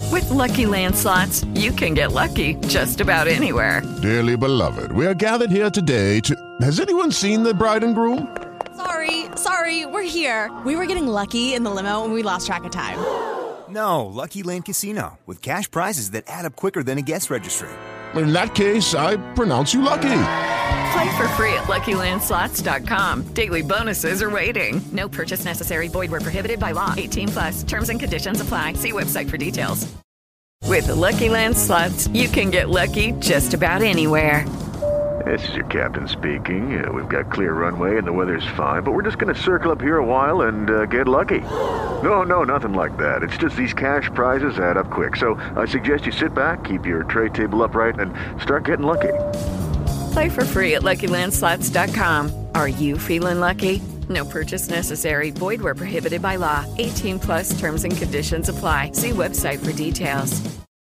With Lucky Land Slots, you can get lucky just about anywhere. Dearly beloved, we are gathered here today to... Has anyone seen the bride and groom? Sorry, we're here. We were getting lucky in the limo and we lost track of time. No, Lucky Land Casino, with cash prizes that add up quicker than a guest registry. In that case, I pronounce you lucky. Play for free at LuckyLandSlots.com. Daily bonuses are waiting. No purchase necessary. Void where prohibited by law. 18+. Terms and conditions apply. See website for details. With Lucky Land Slots, you can get lucky just about anywhere. This is your captain speaking. We've got clear runway and the weather's fine, but we're just going to circle up here a while and get lucky. No, nothing like that. It's just these cash prizes add up quick. So I suggest you sit back, keep your tray table upright, and start getting lucky. Play for free at LuckyLandSlots.com. Are you feeling lucky? No purchase necessary. Void where prohibited by law. 18+ terms and conditions apply. See website for details.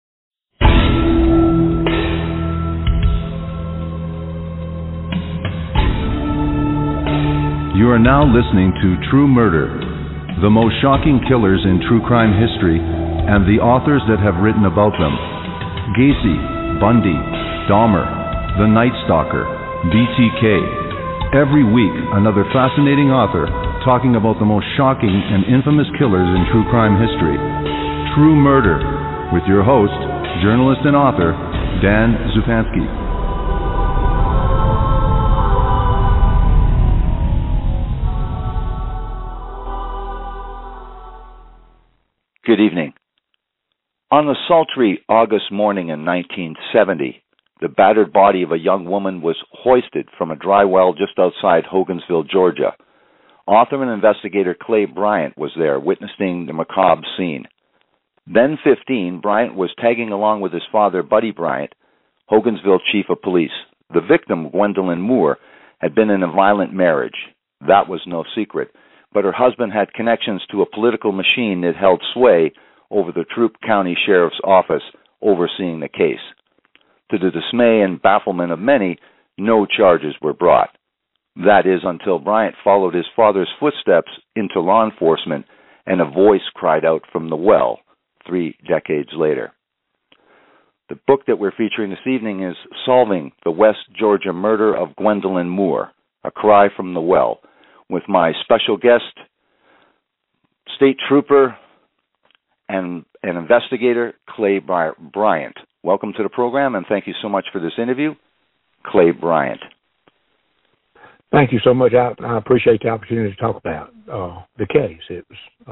You are now listening to True Murder, the most shocking killers in true crime history, and the authors that have written about them. Gacy, Bundy, Dahmer, The Night Stalker, BTK. Every week, another fascinating author talking about the most shocking and infamous killers in true crime history. True Murder, with your host, journalist and author, Dan Zupansky. Good evening. On a sultry August morning in 1970, the battered body of a young woman was hoisted from a dry well just outside Hogansville, Georgia. Author and investigator Clay Bryant was there, witnessing the macabre scene. Then 15, Bryant was tagging along with his father, Buddy Bryant, Hogansville chief of police. The victim, Gwendolyn Moore, had been in a violent marriage. That was no secret. But her husband had connections to a political machine that held sway over the Troup County Sheriff's Office overseeing the case. To the dismay and bafflement of many, no charges were brought. That is, until Bryant followed his father's footsteps into law enforcement and a voice cried out from the well 3 decades later. The book that we're featuring this evening is Solving the West Georgia Murder of Gwendolyn Moore, A Cry from the Well, with my special guest, state trooper and an investigator, Clay Bryant. Welcome to the program, and thank you so much for this interview, Clay Bryant. Thank you so much. I appreciate the opportunity to talk about the case.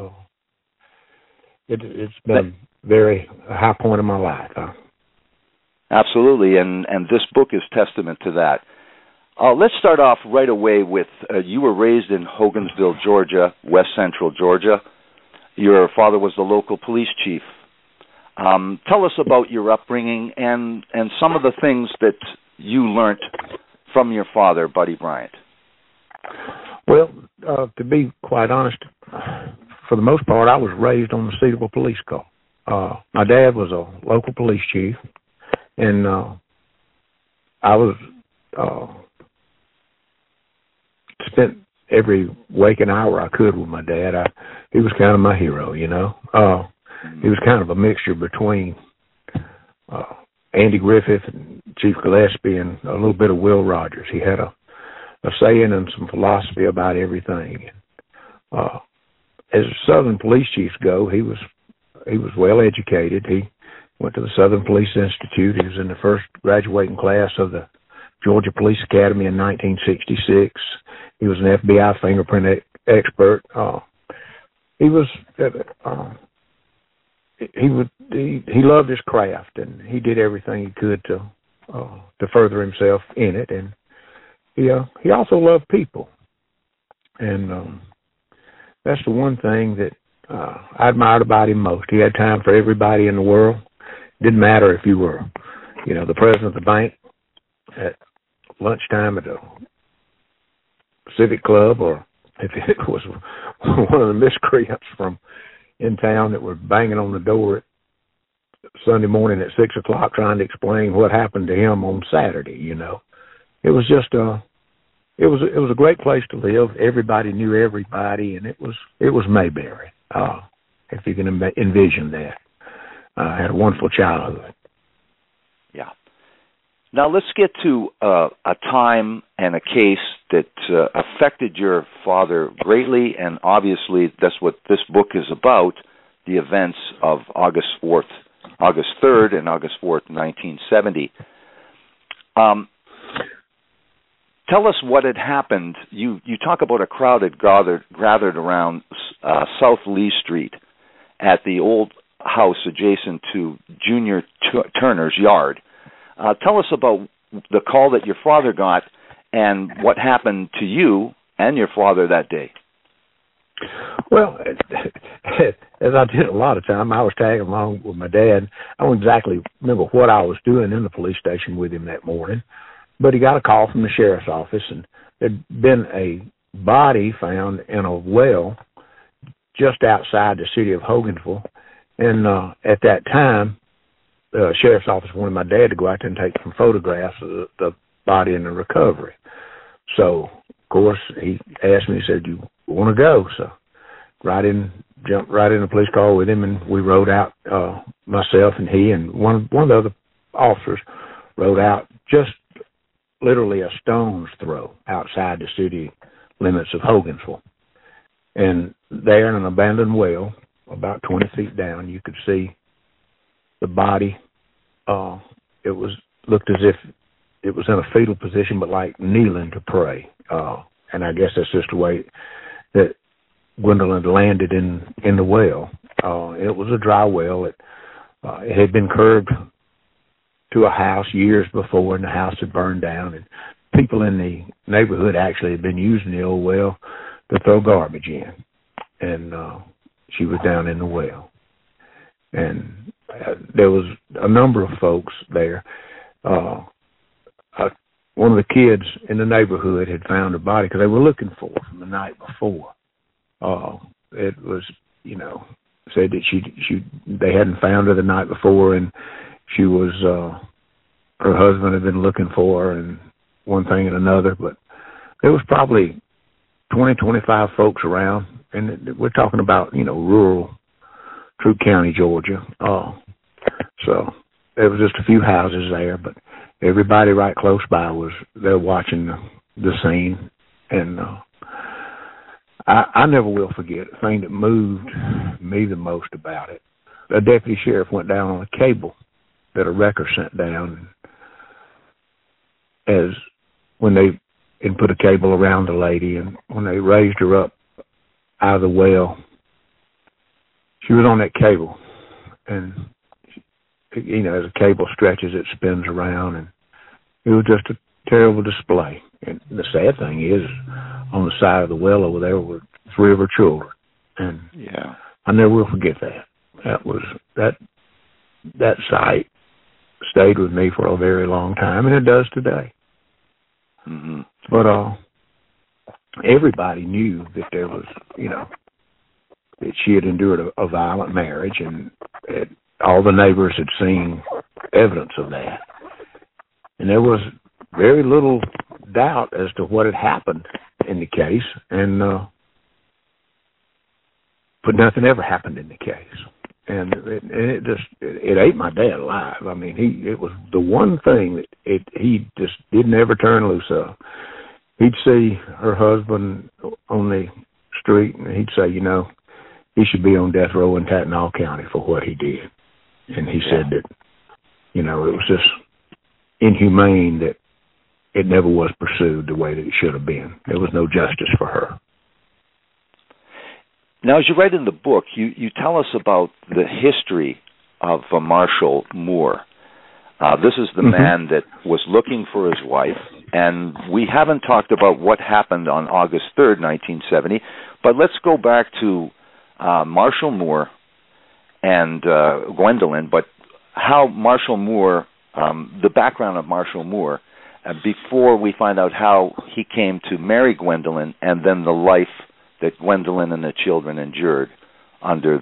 It's been a high point in my life. Absolutely, and this book is testament to that. Let's start off right away with you were raised in Hogansville, Georgia, West Central Georgia. Your father was the local police chief. Tell us about your upbringing and some of the things that you learned from your father, Buddy Bryant. Well, to be quite honest, for the most part, I was raised on the seat of a police car. My dad was a local police chief, and I was spent every waking hour I could with my dad. He was kind of my hero, you know. He was kind of a mixture between Andy Griffith and Chief Gillespie and a little bit of Will Rogers. He had a saying and some philosophy about everything. As Southern police chiefs go, he was well educated. He went to the Southern Police Institute. He was in the first graduating class of the Georgia Police Academy in 1966. He was an FBI fingerprint expert. He loved his craft, and he did everything he could to further himself in it. And he also loved people, and that's the one thing that I admired about him most. He had time for everybody in the world. Didn't matter if you were, the president of the bank at lunchtime at a civic club, or if it was one of the miscreants from in town that were banging on the door at Sunday morning at 6 o'clock trying to explain what happened to him on Saturday. It was just it was a great place to live. Everybody knew everybody, and it was Mayberry, if you can envision that. had a wonderful childhood. Yeah. Now let's get to a time and a case that affected your father greatly, and obviously that's what this book is about, the events of August 3rd and August 4th, 1970. Tell us what had happened. You talk about a crowd had gathered around South Lee Street at the old house adjacent to Junior Turner's yard. Tell us about the call that your father got and what happened to you and your father that day. Well, as I did a lot of time, I was tagging along with my dad. I don't exactly remember what I was doing in the police station with him that morning, but he got a call from the sheriff's office, and there'd been a body found in a well just outside the city of Hogansville. And at that time, the sheriff's office wanted my dad to go out there and take some photographs of the body in the recovery. So, of course, he asked me, he said, "You want to go?" So jumped right in the police car with him, and we rode out, myself and he and one of the other officers rode out just literally a stone's throw outside the city limits of Hogansville. And there in an abandoned well, about 20 feet down, you could see the body. It looked as if it was in a fetal position, but like kneeling to pray. And I guess that's just the way that Gwendolyn landed in the well. It was a dry well. It had been curved to a house years before, and the house had burned down. And people in the neighborhood actually had been using the old well to throw garbage in. And she was down in the well. And there was a number of folks there. One of the kids in the neighborhood had found her body because they were looking for her from the night before. It was, said that they hadn't found her the night before, and she was, her husband had been looking for her, and one thing and another. But there was probably 20, 25 folks around, and we're talking about, rural Troup County, Georgia. So there was just a few houses there, but everybody right close by was there watching the scene. And I never will forget the thing that moved me the most about it. A deputy sheriff went down on a cable that a wrecker sent down, and put a cable around the lady, and when they raised her up out of the well, she was on that cable, and as a cable stretches, it spins around, and it was just a terrible display. And the sad thing is, on the side of the well over there were 3 of her children, and I never will forget that. That sight stayed with me for a very long time, and it does today. Mm-hmm. But everybody knew that there was, that she had endured a violent marriage, and all the neighbors had seen evidence of that. And there was very little doubt as to what had happened in the case, but nothing ever happened in the case. And it ate my dad alive. I mean, it was the one thing that he just didn't ever turn loose of. He'd see her husband on the street, and he'd say, he should be on death row in Tattenall County for what he did. And he said that, it was just inhumane that it never was pursued the way that it should have been. There was no justice for her. Now, as you write in the book, you tell us about the history of Marshall Moore. This is the man that was looking for his wife, and we haven't talked about what happened on August 3rd, 1970, but let's go back to Marshall Moore and Gwendolyn, but how Marshall Moore, the background of Marshall Moore, before we find out how he came to marry Gwendolyn, and then the life that Gwendolyn and the children endured under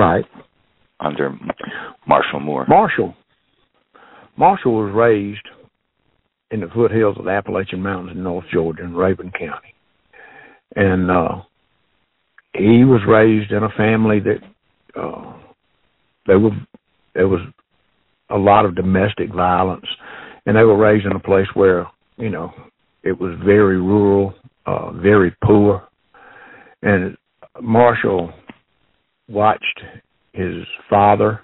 Marshall Moore. Marshall was raised in the foothills of the Appalachian Mountains in North Georgia in Rabun County. And he was raised in a family that there was a lot of domestic violence, and they were raised in a place where, you know, it was very rural, very poor. And Marshall watched his father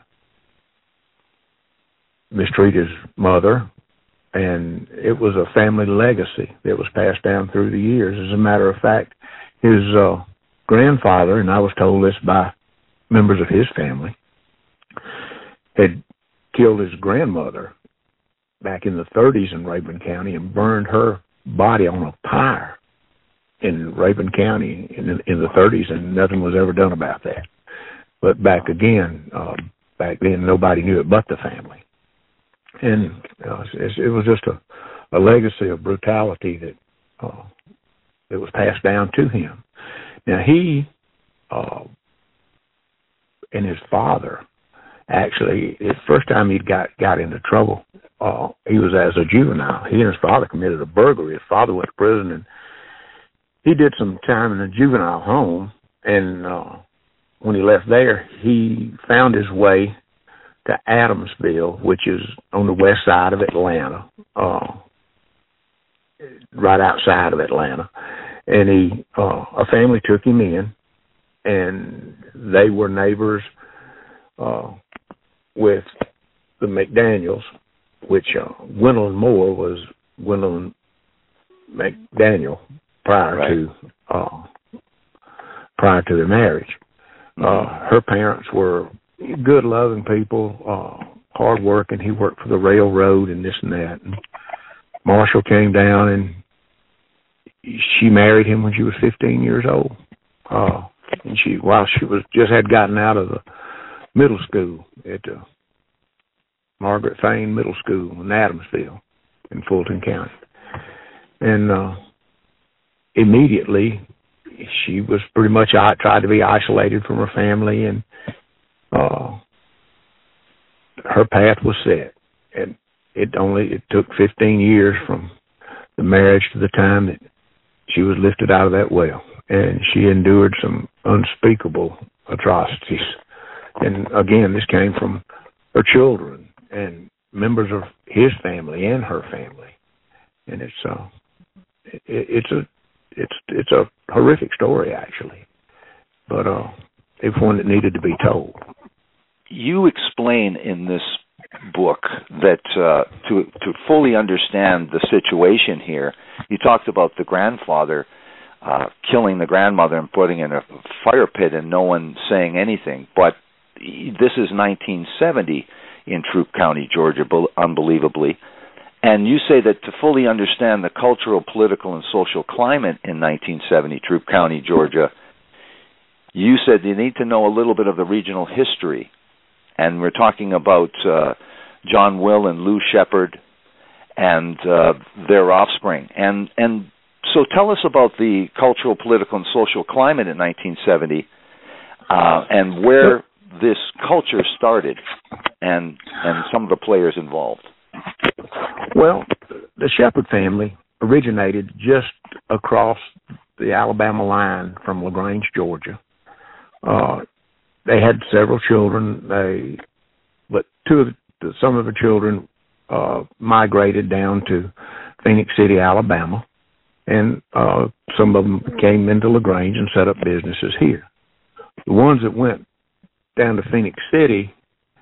mistreat his mother, and it was a family legacy that was passed down through the years. As a matter of fact, his grandfather, and I was told this by members of his family, had killed his grandmother back in the 30s in Rabun County and burned her body on a pyre in Rabun County in the 30s, and nothing was ever done about that. But back then, nobody knew it but the family. And it was just a legacy of brutality that was passed down to him. Now, he and his father, actually, the first time he got into trouble, he was as a juvenile. He and his father committed a burglary. His father went to prison, and he did some time in a juvenile home. And when he left there, he found his way to Adamsville, which is on the west side of Atlanta, right outside of Atlanta. And a family took him in, and they were neighbors with the McDaniels, which Gwendolyn Moore was Gwendolyn McDaniel prior to their marriage. Her parents were good, loving people, hard working. He worked for the railroad and this and that. And Marshall came down, and she married him when she was 15 years old. And she had gotten out of the middle school at Margaret Fane Middle School in Adamsville in Fulton County. And immediately she was pretty much tried to be isolated from her family, and her path was set. And it took 15 years from the marriage to the time that she was lifted out of that well. And she endured some unspeakable atrocities. And again, this came from her children and members of his family and her family. And it's a horrific story, actually, but it's one that needed to be told. You explain in this book that to fully understand the situation here, you talked about the grandfather killing the grandmother and putting in a fire pit and no one saying anything. But this is 1970 in Troup County, Georgia, unbelievably. And you say that to fully understand the cultural, political, and social climate in 1970, Troup County, Georgia, you said you need to know a little bit of the regional history. And we're talking about John Will and Lou Shepard and their offspring. And so tell us about the cultural, political, and social climate in 1970 and where this culture started and some of the players involved. Well, the Shepard family originated just across the Alabama line from LaGrange, Georgia. They had several children, but some of the children migrated down to Phoenix City, Alabama, and some of them came into LaGrange and set up businesses here. The ones that went down to Phoenix City,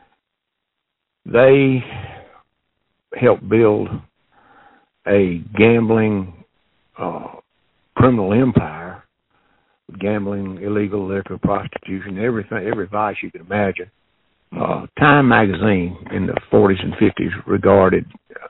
they helped build a gambling criminal empire, gambling, illegal liquor, prostitution, everything, every vice you can imagine. Time magazine in the 40s and 50s regarded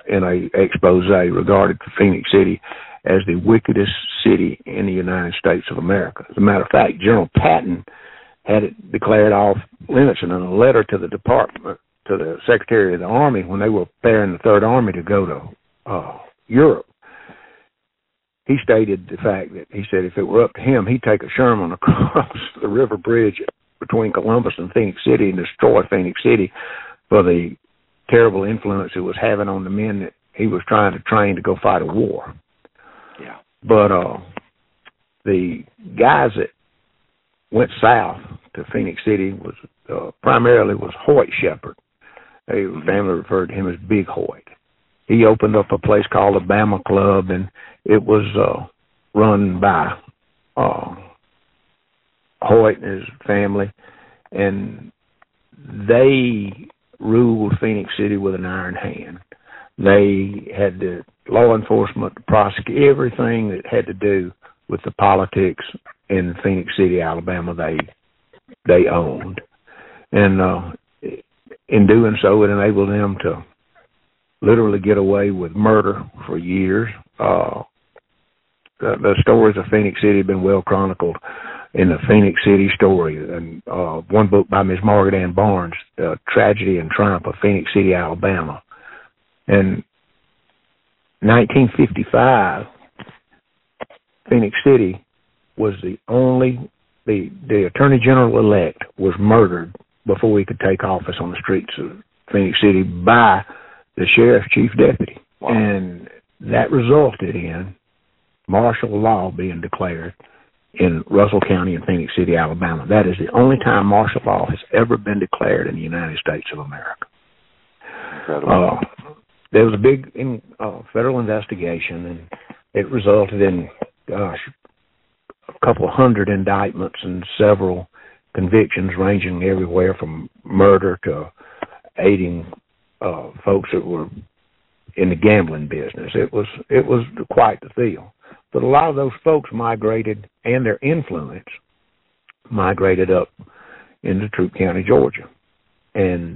Phoenix City as the wickedest city in the United States of America. As a matter of fact, General Patton had it declared off limits, and in a letter to the department, to the Secretary of the Army, when they were preparing the Third Army to go to Europe, he stated the fact that he said if it were up to him, he'd take a Sherman across the river bridge between Columbus and Phoenix City and destroy Phoenix City for the terrible influence it was having on the men that he was trying to train to go fight a war. Yeah. But the guys that went south to Phoenix City was primarily Hoyt Shepard, The family referred to him as Big Hoyt. He opened up a place called the Bama Club, and it was run by Hoyt and his family, and they ruled Phenix City with an iron hand. They had the law enforcement to prosecute everything that had to do with the politics in Phenix City, Alabama. They owned, and in doing so, it enabled them to literally get away with murder for years. The stories of Phenix City have been well chronicled in the Phenix City Story, and one book by Ms. Margaret Ann Barnes, Tragedy and Triumph of Phenix City, Alabama. In 1955, Phenix City was the Attorney General-elect was murdered before he could take office on the streets of Phenix City by the sheriff's chief deputy. Wow. And that resulted in martial law being declared in Russell County and Phenix City, Alabama. That is the only time martial law has ever been declared in the United States of America. Incredible. There was a big federal investigation, and it resulted in, a couple hundred indictments and several convictions ranging everywhere from murder to aiding folks that were in the gambling business. It was quite the deal. But a lot of those folks migrated, and their influence migrated up into Troup County, Georgia. And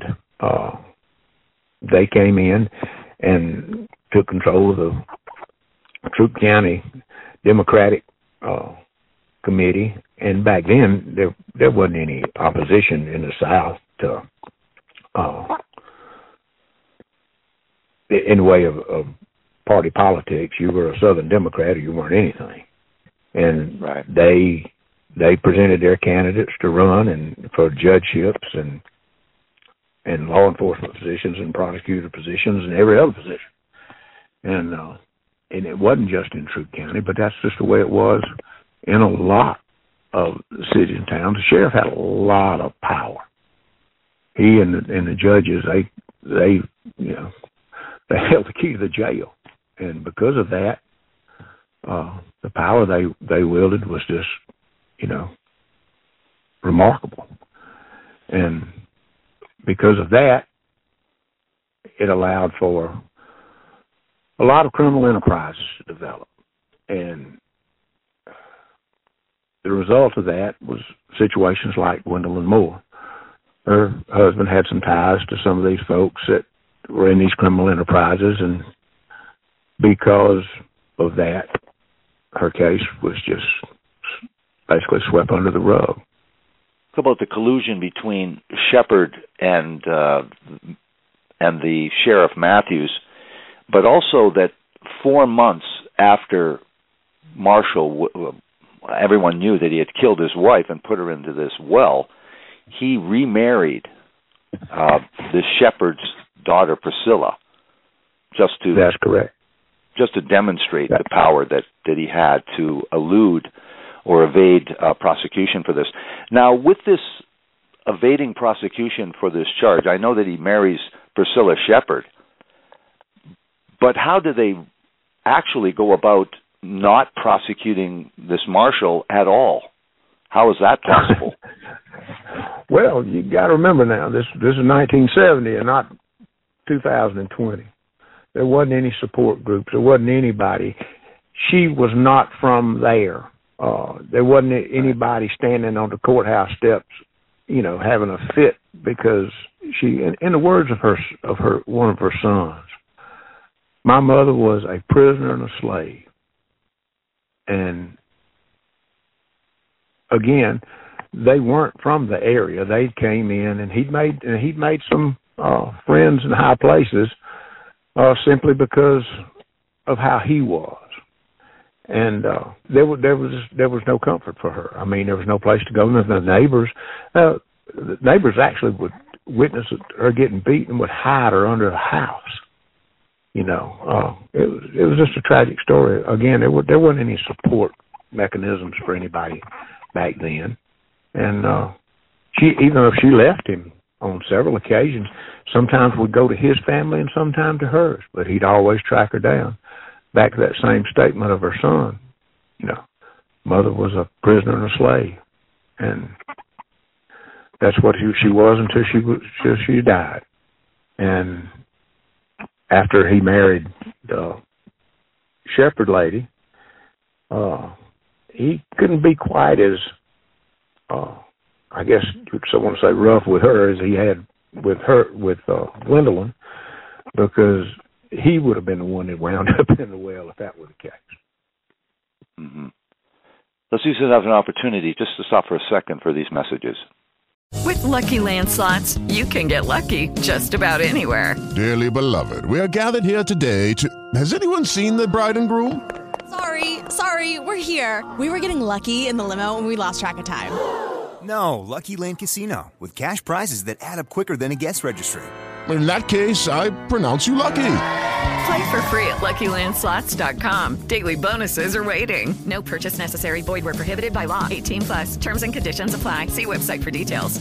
they came in and took control of the Troup County Democratic Committee. And back then, there wasn't any opposition in the South to in the way of party politics. You were a Southern Democrat or you weren't anything. And right. They presented their candidates to run and for judgeships and law enforcement positions and prosecutor positions and every other position. And it wasn't just in Troup County, but that's just the way it was in a lot of cities and towns. The sheriff had a lot of power. He and the judges, they held the key to the jail. And because of that, the power they wielded was just, remarkable. And because of that, it allowed for a lot of criminal enterprises to develop. And the result of that was situations like Gwendolyn Moore. Her husband had some ties to some of these folks that were in these criminal enterprises, and because of that, her case was just basically swept under the rug. How about the collusion between Shepard and the Sheriff Matthews, but also that 4 months after Marshall, everyone knew that he had killed his wife and put her into this well, he remarried the Shepard's daughter, Priscilla, That's correct. Just to demonstrate the power that he had to elude or evade prosecution for this. Now, with this evading prosecution for this charge, I know that he marries Priscilla Shepard, but how do they actually go about not prosecuting this Marshall at all? How is that possible? Well, you got to remember now, this is 1970 and not 2020. There wasn't any support groups. There wasn't anybody. She was not from there. There wasn't anybody standing on the courthouse steps, having a fit because she, in the words of her one of her sons, my mother was a prisoner and a slave. And again, they weren't from the area. They came in, and he'd made some friends in high places simply because of how he was. And there was no comfort for her. I mean, there was no place to go. The neighbors actually would witness her getting beaten and would hide her under the house. It was just a tragic story. Again, there wasn't any support mechanisms for anybody back then. And even though she left him on several occasions. Sometimes we'd go to his family and sometimes to hers, but he'd always track her down. Back to that same statement of her son, mother was a prisoner and a slave, and that's what she was until she died. And after he married the Shepherd lady, he couldn't be quite as, I guess I want to say, rough with her as he had with Gwendolyn, because he would have been the one that wound up in the well if that were the case. Mm-hmm. Let's use it as an opportunity just to stop for a second for these messages. With Lucky Land Slots, you can get lucky just about anywhere. Dearly beloved, we are gathered here today to... Has anyone seen the bride and groom? Sorry, we're here. We were getting lucky in the limo and we lost track of time. No, Lucky Land Casino, with cash prizes that add up quicker than a guest registry. In that case, I pronounce you lucky. Play for free at LuckyLandSlots.com. Daily bonuses are waiting. No purchase necessary. Void where prohibited by law. 18+. Terms and conditions apply. See website for details.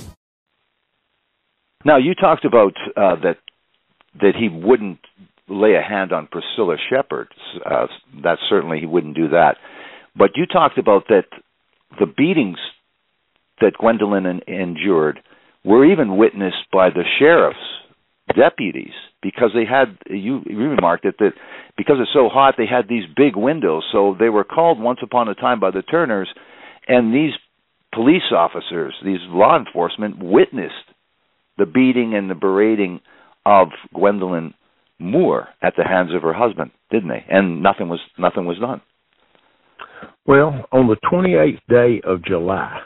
Now, you talked about that he wouldn't lay a hand on Priscilla Shepherd. That certainly he wouldn't do that. But you talked about that the beatings that Gwendolyn endured were even witnessed by the sheriff's deputies, because they had, you remarked it, that because it's so hot, they had these big windows. So they were called once upon a time by the Turners, and these police officers, these law enforcement, witnessed the beating and the berating of Gwendolyn Moore at the hands of her husband, didn't they? And nothing was done. Well, on the 28th day of July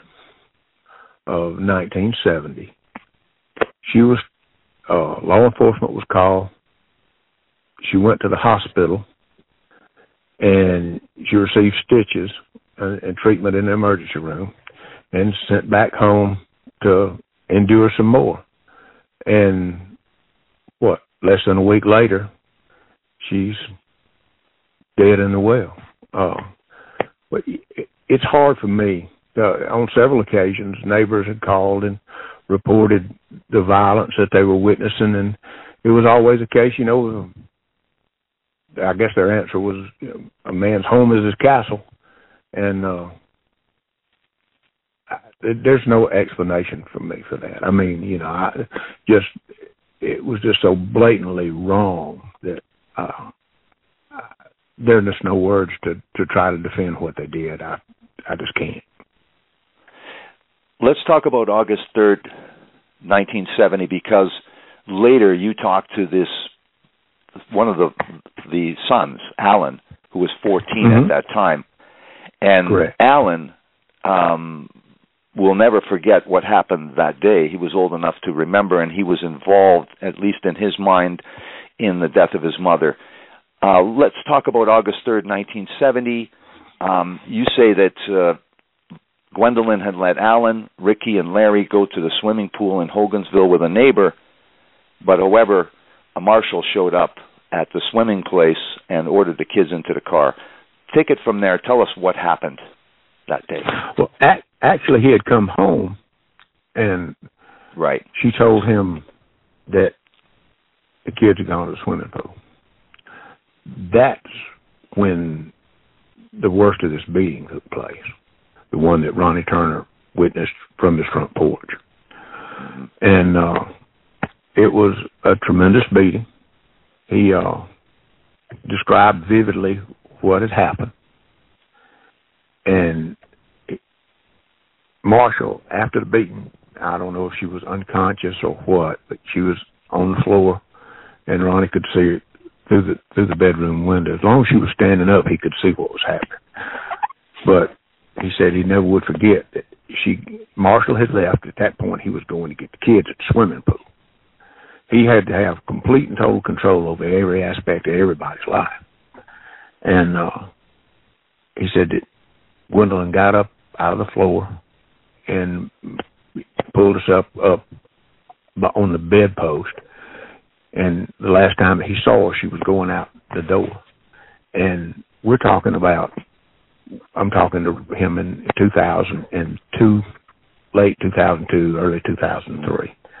of 1970, she was law enforcement was called. She went to the hospital, and she received stitches and treatment in the emergency room, and sent back home to endure some more. And less than a week later, she's dead in the well. But it's hard for me. On several occasions, neighbors had called and reported the violence that they were witnessing, and it was always the case, I guess their answer was, a man's home is his castle, and there's no explanation for me for that. I mean, it was just so blatantly wrong that there are just no words to try to defend what they did. I just can't. Let's talk about August 3rd, 1970, because later you talked to one of the sons, Alan, who was 14 at that time. And correct. Alan will never forget what happened that day. He was old enough to remember, and he was involved, at least in his mind, in the death of his mother. Let's talk about August 3rd, 1970. You say that Gwendolyn had let Alan, Ricky, and Larry go to the swimming pool in Hogansville with a neighbor, but however, a marshal showed up at the swimming place and ordered the kids into the car. Take it from there. Tell us what happened that day. Well, actually, he had come home, and right. She told him that the kids had gone to the swimming pool. That's when the worst of this beating took place, the one that Ronnie Turner witnessed from his front porch. And it was a tremendous beating. He described vividly what had happened. And Marshall, after the beating, I don't know if she was unconscious or what, but she was on the floor, and Ronnie could see her through the bedroom window. As long as she was standing up, he could see what was happening. But he said he never would forget that Marshall had left. At that point, he was going to get the kids at the swimming pool. He had to have complete and total control over every aspect of everybody's life. And he said that Gwendolyn got up out of the floor and pulled us up on the bedpost. And the last time that he saw her, she was going out the door. And I'm talking to him in 2002, late 2002, early 2003.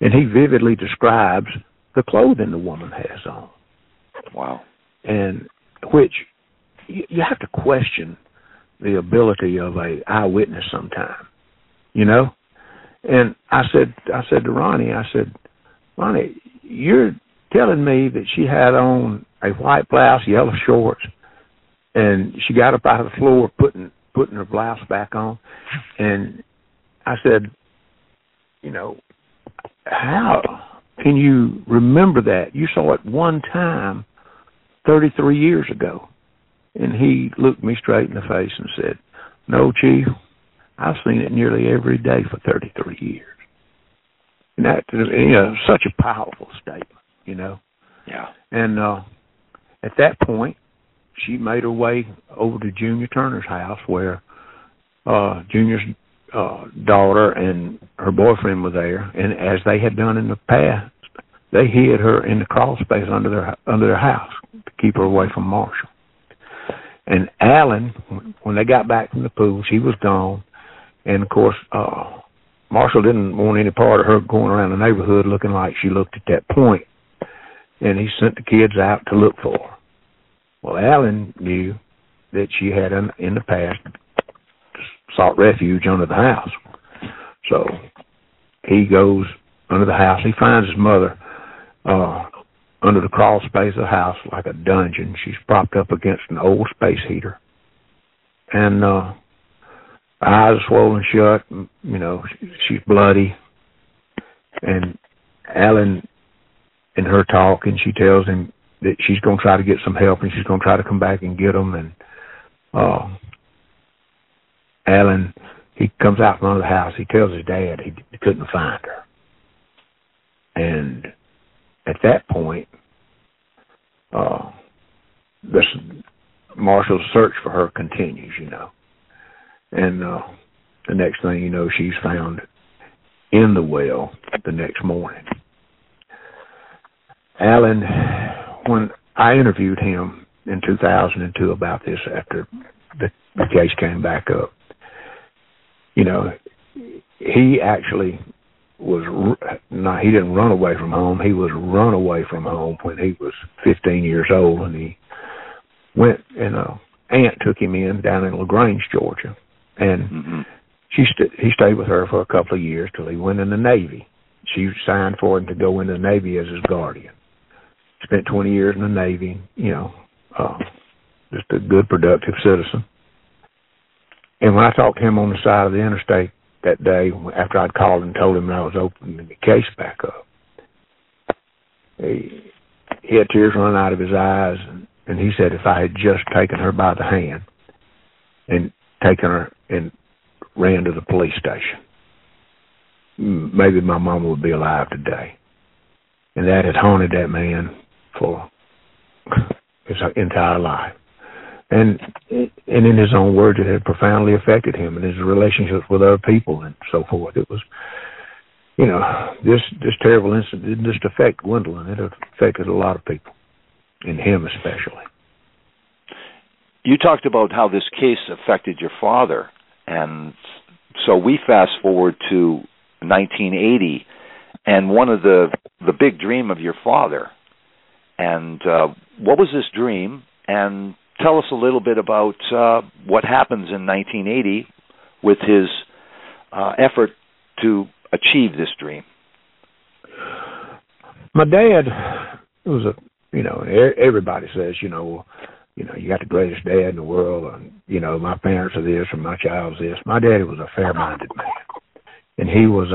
And he vividly describes the clothing the woman has on. Wow. And which you have to question the ability of a eyewitness sometime, you know? And I said to Ronnie, Ronnie, you're telling me that she had on a white blouse, yellow shorts, and she got up out of the floor putting her blouse back on. And I said, you know, how can you remember that? You saw it one time 33 years ago. And he looked me straight in the face and said, no, Chief, I've seen it nearly every day for 33 years. And that, you know, such a powerful statement, you know. Yeah. And at that point, she made her way over to Junior Turner's house where Junior's daughter and her boyfriend were there. And as they had done in the past, they hid her in the crawl space under their house to keep her away from Marshall. And Alan, when they got back from the pool, she was gone. And, of course, Marshall didn't want any part of her going around the neighborhood looking like she looked at that point. And he sent the kids out to look for her. Well, Alan knew that she had, in the past, sought refuge under the house. So he goes under the house. He finds his mother under the crawl space of the house like a dungeon. She's propped up against an old space heater. And her eyes swollen shut. You know, she's bloody. And Alan, in her talk, and she tells him that she's going to try to get some help and she's going to try to come back and get them. And Alan, he comes out from under the house. He tells his dad he couldn't find her. And at that point, Marshall's search for her continues, you know. And the next thing you know, she's found in the well the next morning. Alan, when I interviewed him in 2002 about this after the case came back up, you know, he actually he didn't run away from home. He was run away from home when he was 15 years old, and he went, and an aunt took him in down in LaGrange, Georgia, and he stayed with her for a couple of years till he went in the Navy. She signed for him to go into the Navy as his guardian. Spent 20 years in the Navy, you know, just a good, productive citizen. And when I talked to him on the side of the interstate that day, after I'd called and told him that I was opening the case back up, he had tears running out of his eyes, and he said if I had just taken her by the hand and taken her and ran to the police station, maybe my mama would be alive today. And that had haunted that man for his entire life. And in his own words, it had profoundly affected him and his relationships with other people and so forth. It was, you know, this terrible incident didn't just affect Gwendolyn. It affected a lot of people, and him especially. You talked about how this case affected your father, and so we fast forward to 1980, and one of the big dream of your father. And what was this dream? And tell us a little bit about what happens in 1980 with his effort to achieve this dream. My dad was everybody says, you got the greatest dad in the world, and, my parents are this, or my child's this. My daddy was a fair-minded man, and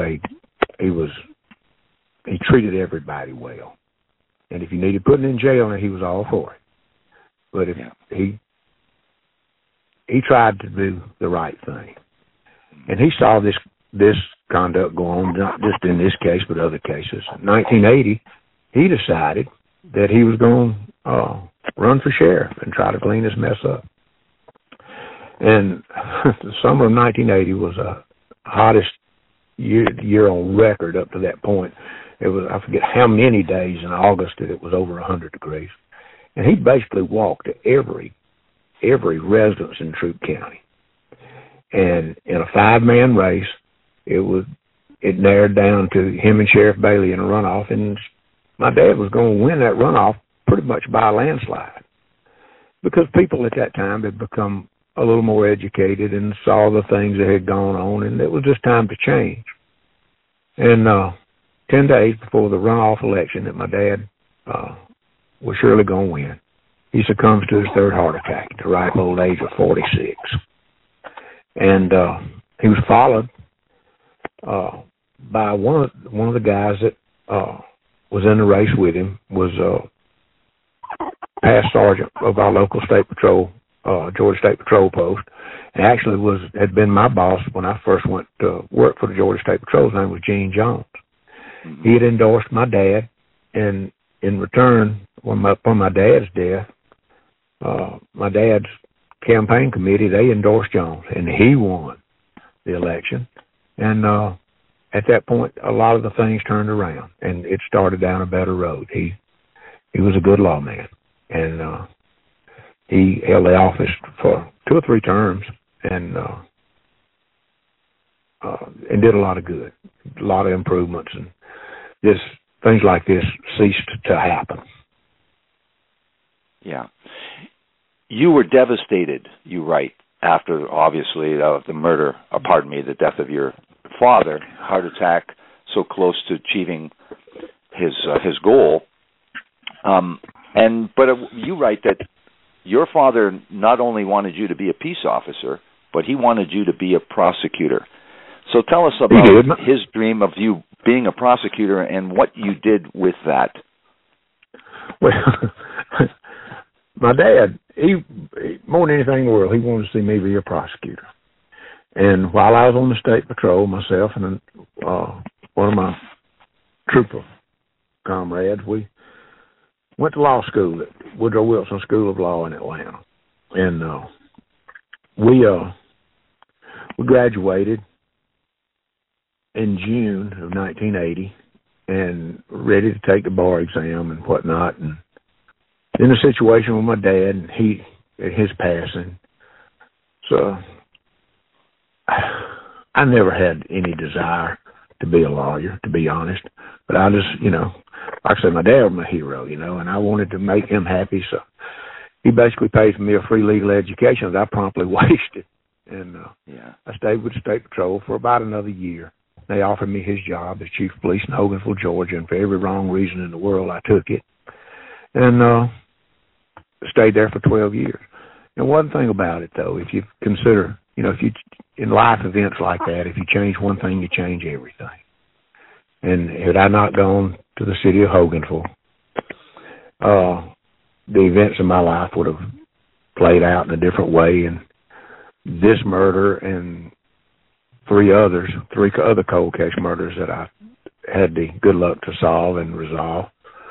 he treated everybody well. And if you needed putting in jail, he was all for it. But he tried to do the right thing. And he saw this conduct go on, not just in this case, but other cases. In 1980, he decided that he was going to run for sheriff and try to clean his mess up. And the summer of 1980 was the hottest year on record up to that point. It was, I forget how many days in August that it was over 100 degrees. And he basically walked to every residence in Troup County. And in a 5-man race, it was it narrowed down to him and Sheriff Bailey in a runoff, and my dad was going to win that runoff pretty much by a landslide, because people at that time had become a little more educated and saw the things that had gone on, and it was just time to change. And 10 days before the runoff election that my dad was surely going to win, he succumbs to his third heart attack at the ripe old age of 46. And he was followed by one of the guys that was in the race with him, was past sergeant of our local state patrol, Georgia State Patrol Post, and actually had been my boss when I first went to work for the Georgia State Patrol. His name was Gene Jones. Mm-hmm. He had endorsed my dad, and in return, upon my dad's death, my dad's campaign committee, they endorsed Jones, and he won the election. And at that point, a lot of the things turned around, and it started down a better road. He was a good lawman, and he held the office for 2 or 3 terms, and did a lot of good, a lot of improvements, and things like this ceased to happen. Yeah. You were devastated, you write, after, obviously, the death of your father, heart attack, so close to achieving his goal. But you write that your father not only wanted you to be a peace officer, but he wanted you to be a prosecutor. So tell us about his dream of you being a prosecutor and what you did with that. Well, my dad, he more than anything in the world, he wanted to see me be a prosecutor. And while I was on the state patrol, myself and one of my trooper comrades, we went to law school at Woodrow Wilson School of Law in Atlanta. And we graduated in June of 1980 and ready to take the bar exam and whatnot. And in a situation with my dad, and his passing. So I never had any desire to be a lawyer, to be honest. But I just, like I said, my dad was my hero, and I wanted to make him happy. So he basically paid for me a free legal education that I promptly wasted. And I stayed with the State Patrol for about another year. They offered me his job as chief of police in Hogansville, Georgia, and for every wrong reason in the world, I took it. And stayed there for 12 years. And one thing about it, though, if you consider, in life events like that, if you change one thing, you change everything. And had I not gone to the city of Hogansville, the events of my life would have played out in a different way. And this murder and 3 other cold case murders that I had the good luck to solve and resolve,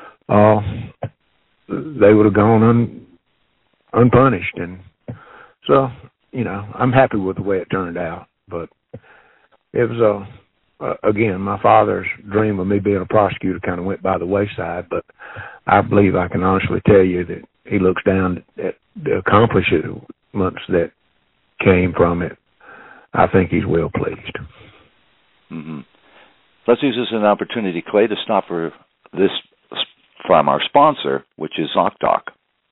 they would have gone unpunished. And so, I'm happy with the way it turned out. But it was, again, my father's dream of me being a prosecutor kind of went by the wayside. But I believe I can honestly tell you that he looks down at the accomplishments that came from it. I think he's well pleased. Mm-hmm. Let's use this as an opportunity, Clay, to stop for this from our sponsor, which is ZocDoc.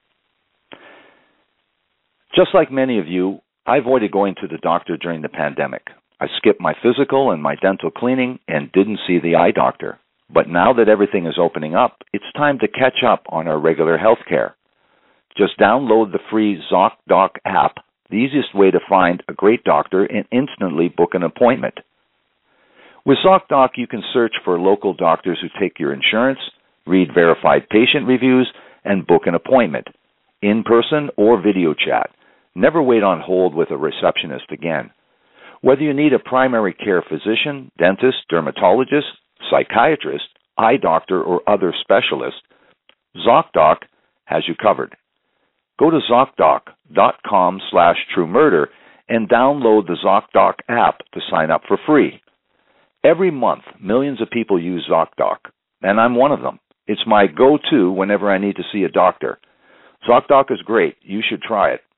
Just like many of you, I avoided going to the doctor during the pandemic. I skipped my physical and my dental cleaning and didn't see the eye doctor. But now that everything is opening up, it's time to catch up on our regular health care. Just download the free ZocDoc app, the easiest way to find a great doctor and instantly book an appointment. With ZocDoc, you can search for local doctors who take your insurance, read verified patient reviews, and book an appointment, in person or video chat. Never wait on hold with a receptionist again. Whether you need a primary care physician, dentist, dermatologist, psychiatrist, eye doctor, or other specialist, ZocDoc has you covered. Go to ZocDoc.com/TrueMurder and download the ZocDoc app to sign up for free. Every month, millions of people use ZocDoc, and I'm one of them. It's my go-to whenever I need to see a doctor. ZocDoc is great. You should try it.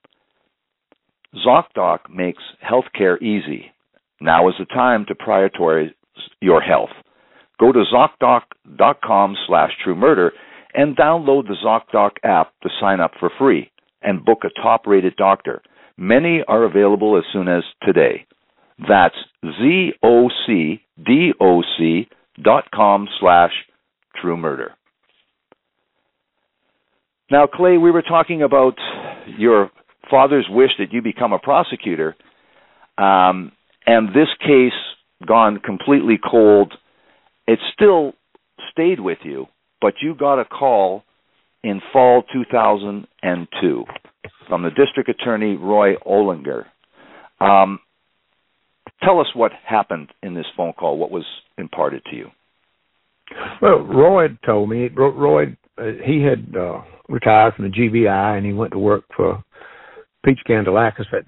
ZocDoc makes healthcare easy. Now is the time to prioritize your health. Go to ZocDoc.com/TrueMurder and download the ZocDoc app to sign up for free and book a top-rated doctor. Many are available as soon as today. That's ZocDoc.com/TrueMurder. Now, Clay, we were talking about your father's wish that you become a prosecutor, and this case gone completely cold. It still stayed with you, but you got a call in fall 2002 from the district attorney, Roy Olinger. Tell us what happened in this phone call. What was imparted to you? Well, Roy had told me. Roy, he had retired from the GBI, and he went to work for Pete Scandalakis at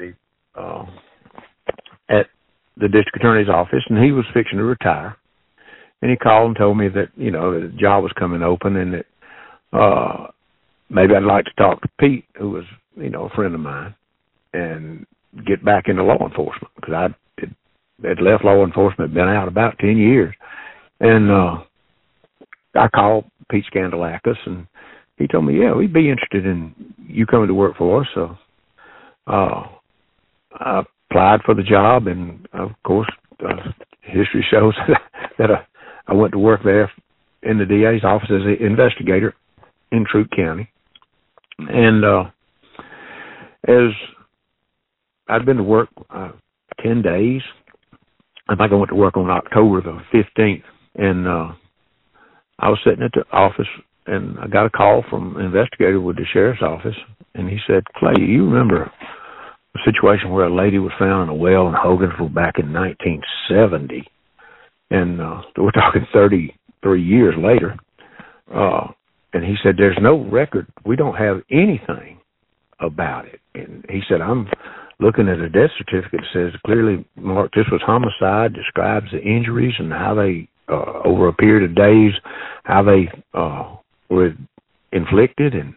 the district attorney's office, and he was fixing to retire. And he called and told me that, the job was coming open, and that maybe I'd like to talk to Pete, who was, a friend of mine, and get back into law enforcement, because I had left law enforcement, been out about 10 years. And I called Pete Scandalakis, and he told me, yeah, we'd be interested in you coming to work for us. So I applied for the job, and, of course, history shows that I went to work there in the DA's office as an investigator in Troup County. And as I'd been to work 10 days, I think I went to work on October the 15th, and I was sitting at the office, and I got a call from an investigator with the sheriff's office, and he said, Clay, you remember a situation where a lady was found in a well in Hogansville back in 1970, and we're talking 33 years later, and he said, there's no record. We don't have anything about it. And he said, I'm looking at a death certificate that says clearly marked this was homicide, describes the injuries and how they, over a period of days, how they were inflicted, and,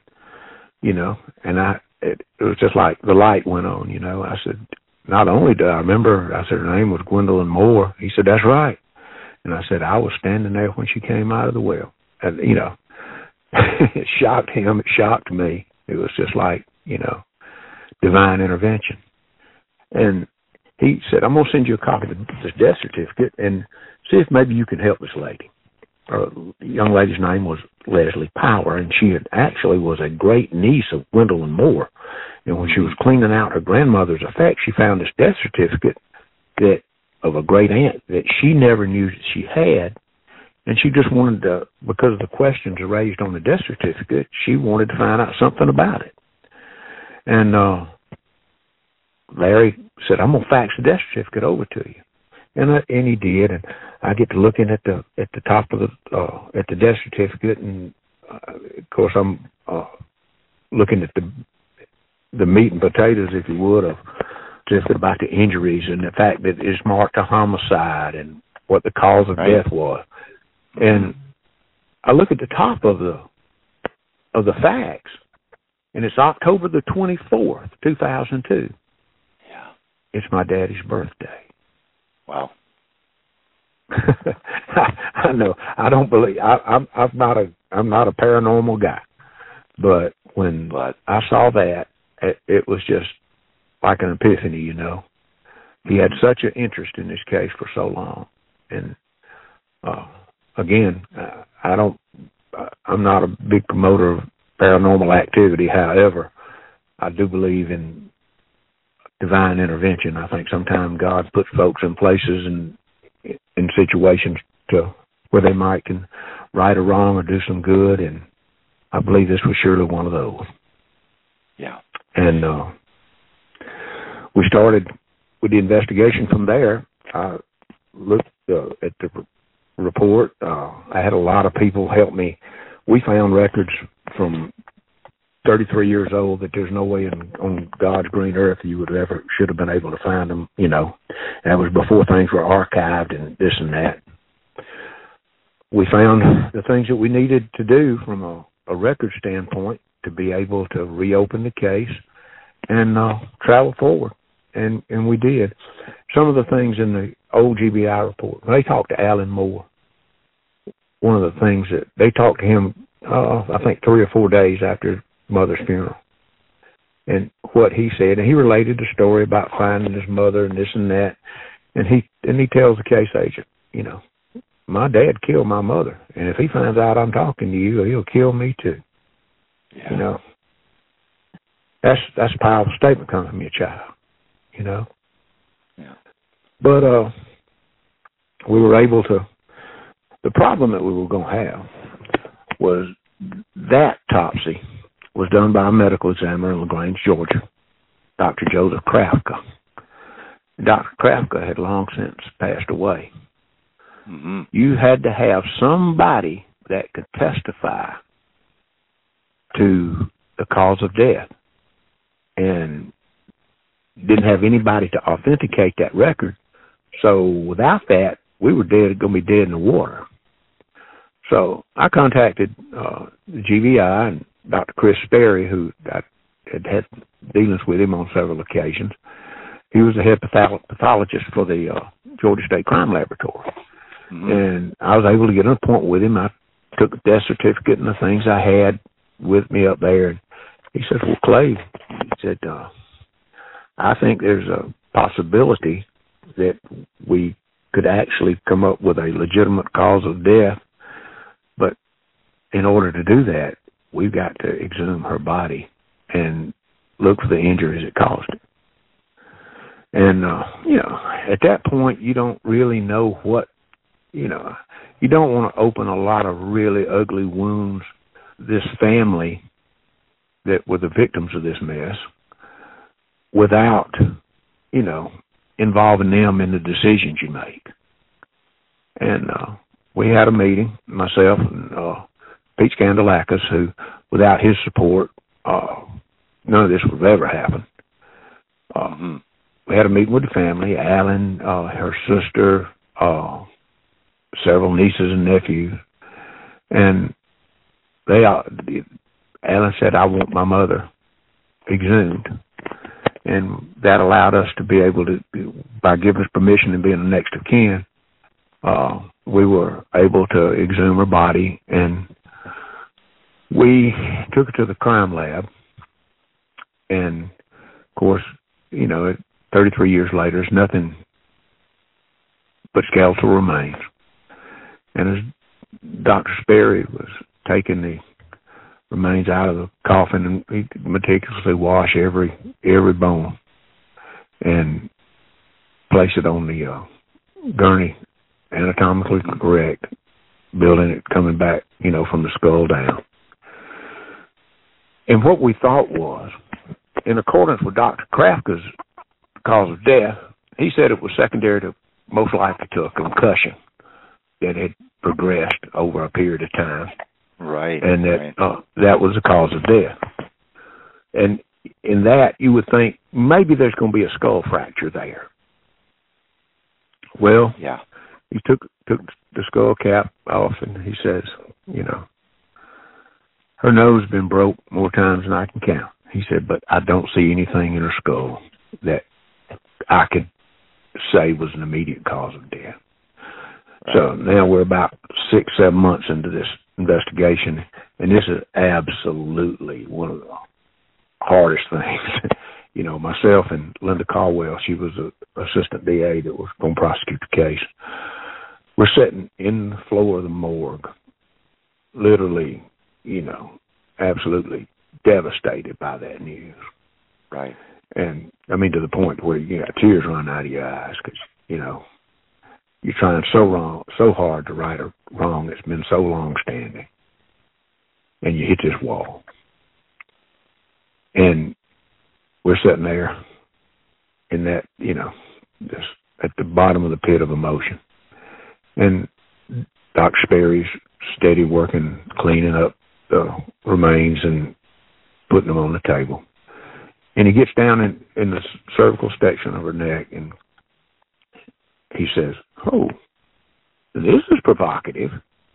and it was just like the light went on, I said, not only do I remember, I said, her name was Gwendolyn Moore. He said, that's right. And I said, I was standing there when she came out of the well. And, it shocked him. It shocked me. It was just like, divine intervention. And he said, I'm going to send you a copy of this death certificate and see if maybe you can help this lady. The young lady's name was Leslie Power, and she actually was a great niece of Gwendolyn Moore. And when she was cleaning out her grandmother's effects, she found this death certificate of a great aunt that she never knew that she had. And she just wanted to, because of the questions raised on the death certificate, she wanted to find out something about it. And Larry said, I'm going to fax the death certificate over to you. And he did, and I get to looking at the top of at the death certificate, and of course I'm looking at the meat and potatoes, if you would, of just about the injuries and the fact that it's marked a homicide and what the cause of death was. And I look at the top of the fax, and it's October the 24th, 2002. Yeah, it's my daddy's birthday. Wow. I know. I don't believe. I'm not a paranormal guy, but when I saw that, it was just like an epiphany. He had such an interest in this case for so long, and again, I'm not a big promoter of paranormal activity. However, I do believe in divine intervention. I think sometimes God puts folks in places and in situations to where they might can right a wrong or do some good, and I believe this was surely one of those. Yeah. And we started with the investigation from there. I looked at the report. I had a lot of people help me. We found records from 33 years old that there's no way on God's green earth you should have been able to find them, That was before things were archived and this and that. We found the things that we needed to do from a record standpoint to be able to reopen the case and travel forward, and we did. Some of the things in the old GBI report. When they talked to Alan Moore, one of the things that they talked to him, I think 3 or 4 days after his mother's funeral, and what he said, and he related the story about finding his mother and this and that, and he tells the case agent, you know, my dad killed my mother, and if he finds out I'm talking to you, he'll kill me too. Yeah. You know, that's a powerful statement coming from your child, you know. Yeah. But we were able to. The problem that we were going to have was that autopsy was done by a medical examiner in LaGrange, Georgia, Dr. Joseph Krafka. Dr. Krafka had long since passed away. Mm-hmm. You had to have somebody that could testify to the cause of death, and didn't have anybody to authenticate that record. So without that, we were going to be dead in the water. So I contacted the GVI and Dr. Chris Sperry, who I had dealings with him on several occasions. He was the head pathologist for the Georgia State Crime Laboratory. Mm-hmm. And I was able to get an appointment with him. I took the death certificate and the things I had with me up there. And he said, well, Clay, he said, I think there's a possibility that we could actually come up with a legitimate cause of death. But in order to do that, we've got to exhume her body and look for the injuries it caused it. And, you know, at that point, you don't really know what, you know, you don't want to open a lot of really ugly wounds. This family that were the victims of this mess without, you know, involving them in the decisions you make. And we had a meeting, myself and Pete Scandalakis, who, without his support, none of this would have ever happened. Mm-hmm. We had a meeting with the family, Alan, her sister, several nieces and nephews, and Alan said, I want my mother exhumed. And that allowed us to be able to, by giving us permission and being the next of kin, we were able to exhume her body, and we took her to the crime lab. And, of course, you know, 33 years later, there's nothing but skeletal remains. And as Dr. Sperry was taking the remains out of the coffin, and he meticulously wash every bone and place it on the gurney, anatomically correct, building it, coming back, you know, from the skull down. And what we thought was, in accordance with Dr. Krafka's cause of death, he said it was secondary to, most likely to a concussion that had progressed over a period of time. Right. And that was the cause of death. And in that, you would think maybe there's going to be a skull fracture there. Well, yeah. He took the skull cap off, and he says, you know, her nose has been broke more times than I can count. He said, but I don't see anything in her skull that I could say was an immediate cause of death. Right. So now we're about 6-7 months into this investigation, and this is absolutely one of the hardest things. You know, myself and Linda Caldwell, she was an assistant DA that was going to prosecute the case. We're sitting in the floor of the morgue, literally, you know, absolutely devastated by that news. Right. And, I mean, to the point where you got tears running out of your eyes because, you know, you're trying so hard to right a wrong that's been so long-standing, and you hit this wall. And we're sitting there in that, you know, just at the bottom of the pit of emotion. And Dr. Sperry's steady working, cleaning up the remains and putting them on the table. And he gets down in the cervical section of her neck, and he says, oh, this is provocative.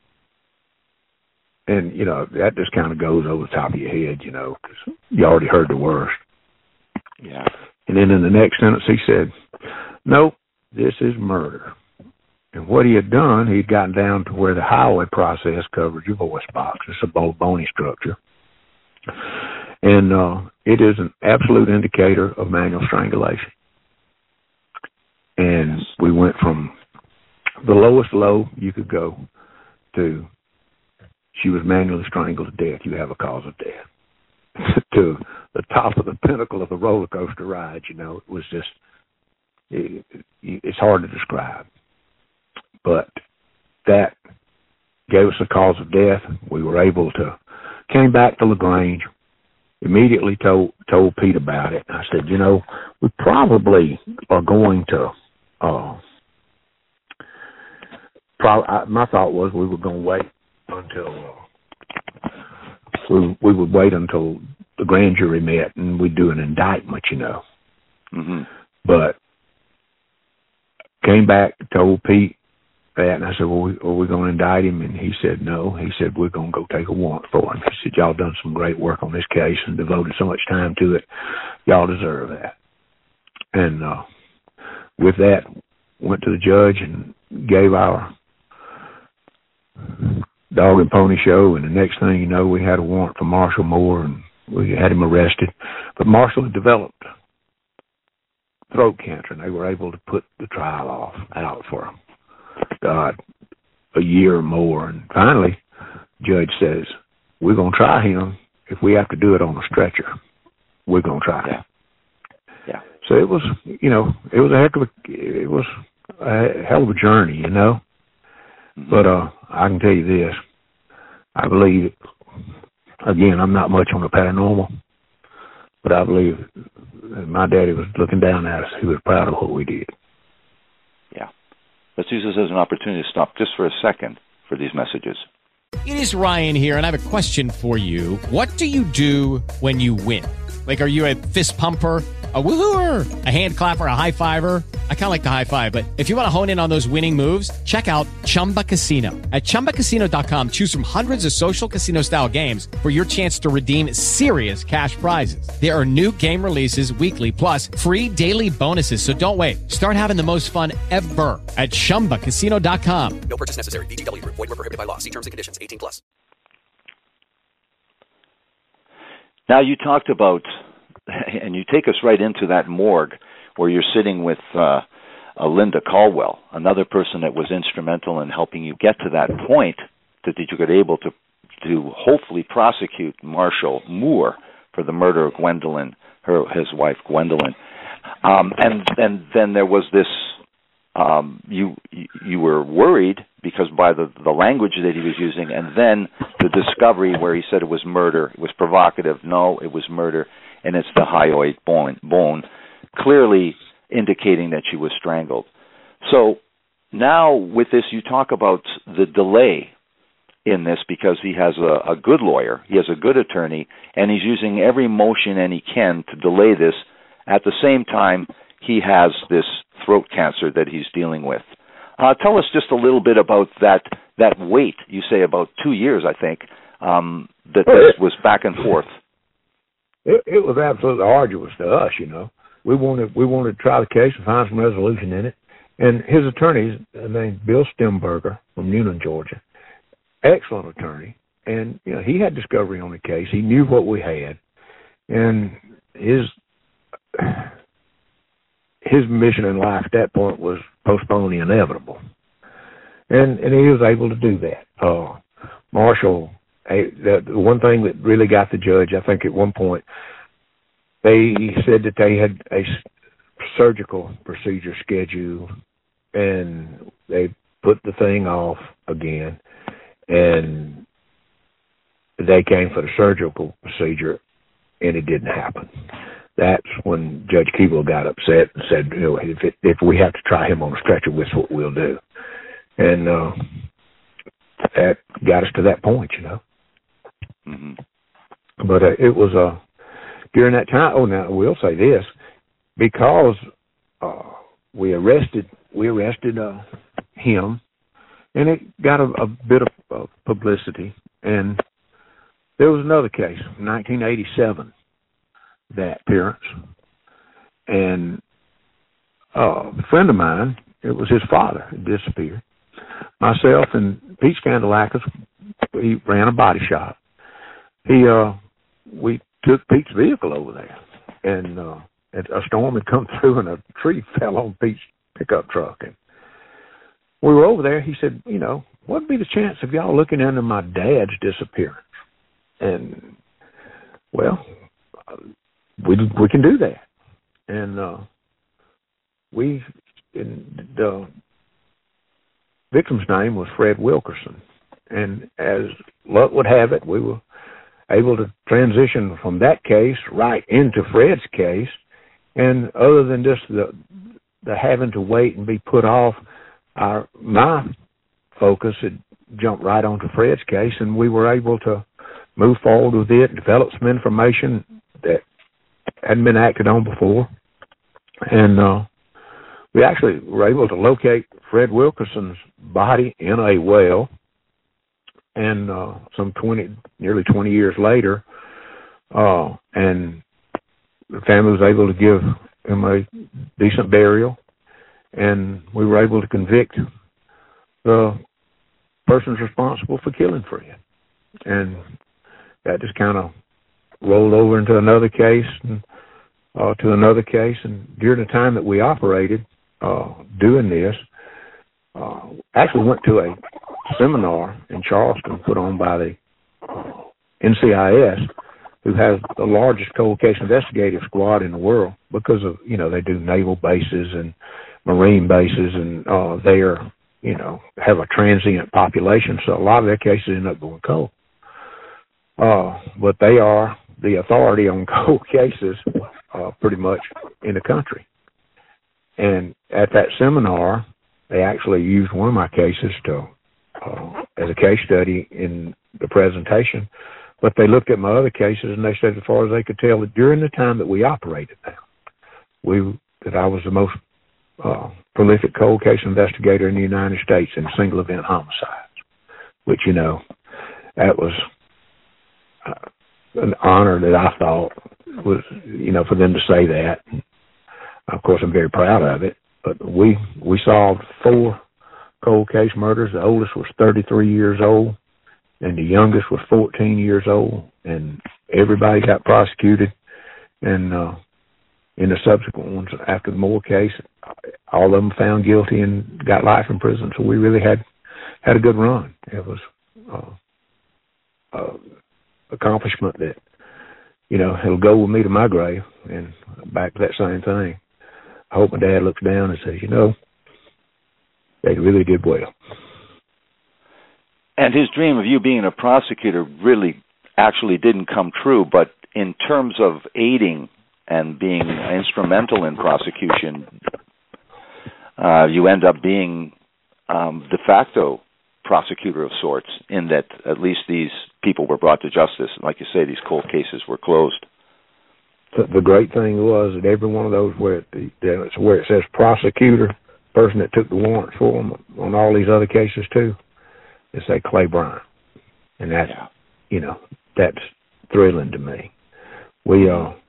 And, you know, that just kind of goes over the top of your head, you know, because you already heard the worst. Yeah. And then in the next sentence he said, no, this is murder. And what he had done, he'd gotten down to where the highway process covered your voice box. It's a bony structure. And it is an absolute indicator of manual strangulation. And we went from the lowest low you could go to she was manually strangled to death. You have a cause of death. To the top of the pinnacle of the roller coaster ride, you know, it was just, it's hard to describe. But that gave us a cause of death. We were able to, came back to LaGrange, immediately told Pete about it. I said, you know, we probably are going to, my thought was we were going to wait until, we would wait until the grand jury met and we'd do an indictment, you know. Mm-hmm. But came back, told Pete that, and I said, well, are we going to indict him? And he said no. He said, we're going to go take a warrant for him. He said, y'all done some great work on this case and devoted so much time to it. Y'all deserve that. And with that, went to the judge and gave our dog and pony show, and the next thing you know, we had a warrant for Marshall Moore, and we had him arrested. But Marshall had developed throat cancer, and they were able to put the trial out for a year or more. And finally, the judge says, we're going to try him. If we have to do it on a stretcher, we're going to try him. Yeah. So it was, you know, it was a hell of a journey, you know. Mm-hmm. But I can tell you this, I believe, again, I'm not much on the paranormal, but I believe my daddy was looking down at us. He was proud of what we did. Yeah. Let's use this as an opportunity to stop just for a second for these messages. It is Ryan here, and I have a question for you. What do you do when you win? Like, are you a fist pumper, a woo-hooer, a hand clapper, a high fiver? I kind of like the high five, but if you want to hone in on those winning moves, check out Chumba Casino. At ChumbaCasino.com, choose from hundreds of social casino-style games for your chance to redeem serious cash prizes. There are new game releases weekly, plus free daily bonuses, so don't wait. Start having the most fun ever at ChumbaCasino.com. No purchase necessary. VGW. Void where prohibited by law. See terms and conditions. 18+. Now, you talked about, and you take us right into that morgue where you're sitting with Linda Caldwell, another person that was instrumental in helping you get to that point that you were able to hopefully prosecute Marshall Moore for the murder of Gwendolyn, his wife Gwendolyn. And then there was this, you were worried because by the language that he was using, and then the discovery where he said it was murder, it was provocative. No, it was murder, and it's the hyoid bone, clearly indicating that she was strangled. So now with this, you talk about the delay in this because he has a good lawyer, he has a good attorney, and he's using every motion and he can to delay this. At the same time, he has this throat cancer that he's dealing with. Tell us just a little bit about that wait. You say about 2 years, I think, this was back and forth. It was absolutely arduous to us, you know. We wanted to try the case and find some resolution in it. And his attorney, named Bill Stemberger from Newnan, Georgia, excellent attorney. And, you know, he had discovery on the case. He knew what we had. And his mission in life at that point was postpone the inevitable. And he was able to do that. Marshall, the one thing that really got the judge, I think at one point, they said that they had a surgical procedure scheduled, and they put the thing off again, and they came for the surgical procedure, and it didn't happen. That's when Judge Keeble got upset and said, you know, if we have to try him on a stretcher, that's what we'll do. And that got us to that point, you know. Mm-hmm. But it was during that time. Oh, now I will say this, because we arrested him, and it got a bit of publicity. And there was another case, 1987. That appearance, and a friend of mine, it was his father who disappeared. Myself and Pete Scandalakis, he ran a body shop. We took Pete's vehicle over there, and a storm had come through and a tree fell on Pete's pickup truck. And we were over there. He said, what would be the chance of y'all looking into my dad's disappearance? And, well, we can do that. And the victim's name was Fred Wilkerson. And as luck would have it, we were able to transition from that case right into Fred's case. And other than just the having to wait and be put off, my focus had jumped right onto Fred's case, and we were able to move forward with it, develop some information that hadn't been acted on before. And we actually were able to locate Fred Wilkerson's body in a well. And nearly 20 years later, and the family was able to give him a decent burial, and we were able to convict the persons responsible for killing Fred. And that just kind of rolled over into another case and to another case. And during the time that we operated doing this, actually went to a seminar in Charleston put on by the NCIS, who has the largest cold case investigative squad in the world, because of, they do naval bases and marine bases, and they are, have a transient population, so a lot of their cases end up going cold. But they are the authority on cold cases pretty much in the country. And at that seminar, they actually used one of my cases as a case study in the presentation. But they looked at my other cases, and they said, as far as they could tell, that during the time that we operated that I was the most prolific cold case investigator in the United States in single event homicides, which, that was an honor that I thought was, for them to say that. Of course, I'm very proud of it. But we solved 4 cold case murders. The oldest was 33 years old, and the youngest was 14 years old. And everybody got prosecuted. And in the subsequent ones, after the Moore case, all of them found guilty and got life in prison. So we really had a good run. It was accomplishment that, it'll go with me to my grave. And back to that same thing. I hope my dad looks down and says, they really did well. And his dream of you being a prosecutor really actually didn't come true, but in terms of aiding and being instrumental in prosecution, you end up being de facto prosecutor of sorts, in that at least these people were brought to justice. And like you say, these cold cases were closed. The great thing was that every one of those where it says prosecutor, person that took the warrants for them on all these other cases too, it say Clay Bryant, and that's that's thrilling to me. We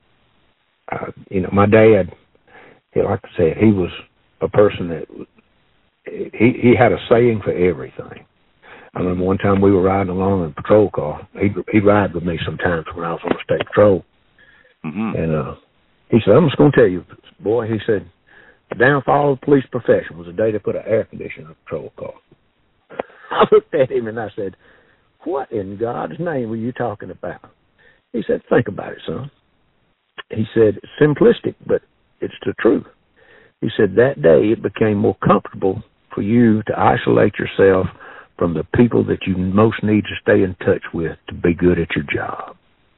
my dad, like I said, he was a person that he had a saying for everything. I remember one time we were riding along in a patrol car. He'd ride with me sometimes when I was on the state patrol. Mm-hmm. And he said, I'm just going to tell you, boy, he said, the downfall of the police profession was the day they put an air conditioner in a patrol car. I looked at him and I said, what in God's name were you talking about? He said, think about it, son. He said, simplistic, but it's the truth. He said, that day it became more comfortable for you to isolate yourself from the people that you most need to stay in touch with to be good at your job.